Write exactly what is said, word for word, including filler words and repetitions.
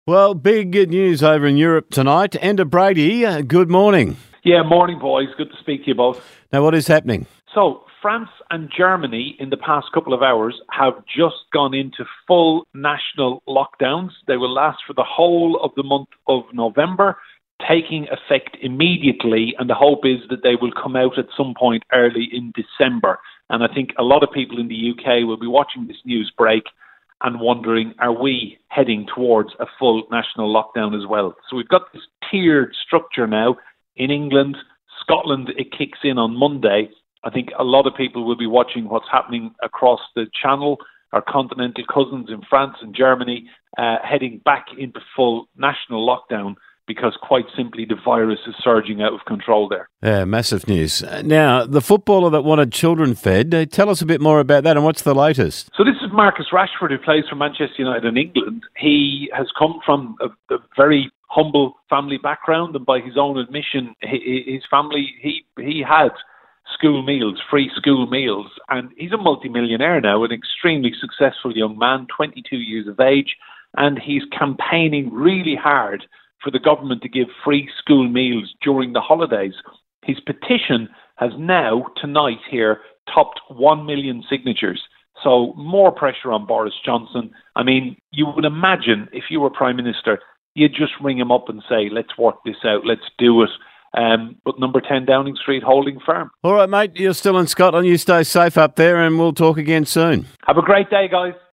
Well, big good news over in Europe tonight. Enda Brady, uh, good morning. Yeah, morning, boys. Good to speak to you both. Now, what is happening? So, France and Germany in the past couple of hours have just gone into full national lockdowns. They will last for the whole of the month of November, taking effect immediately, and the hope is that they will come out at some point early in December. And I think a lot of people in the U K will be watching this news break and wondering, are we heading towards a full national lockdown as well? So we've got this tiered structure now. In England, Scotland, it kicks in on Monday. I think a lot of people will be watching what's happening across the channel. Our continental cousins in France and Germany uh, heading back into full national lockdown because quite simply the virus is surging out of control there. Yeah, massive news. Now, the footballer that wanted children fed, uh, tell us a bit more about that and what's the latest? So this is Marcus Rashford, who plays for Manchester United in England. He has come from a, a very humble family background, and by his own admission, he, his family, he he had school meals, free school meals, and he's a multimillionaire now, an extremely successful young man, twenty-two years of age, and he's campaigning really hard for the government to give free school meals during the holidays. His petition has now, tonight here, topped one million signatures. So more pressure on Boris Johnson. I mean, you would imagine if you were Prime Minister, you'd just ring him up and say, let's work this out, let's do it. Um, but number ten Downing Street holding firm. All right, mate, you're still in Scotland. You stay safe up there and we'll talk again soon. Have a great day, guys.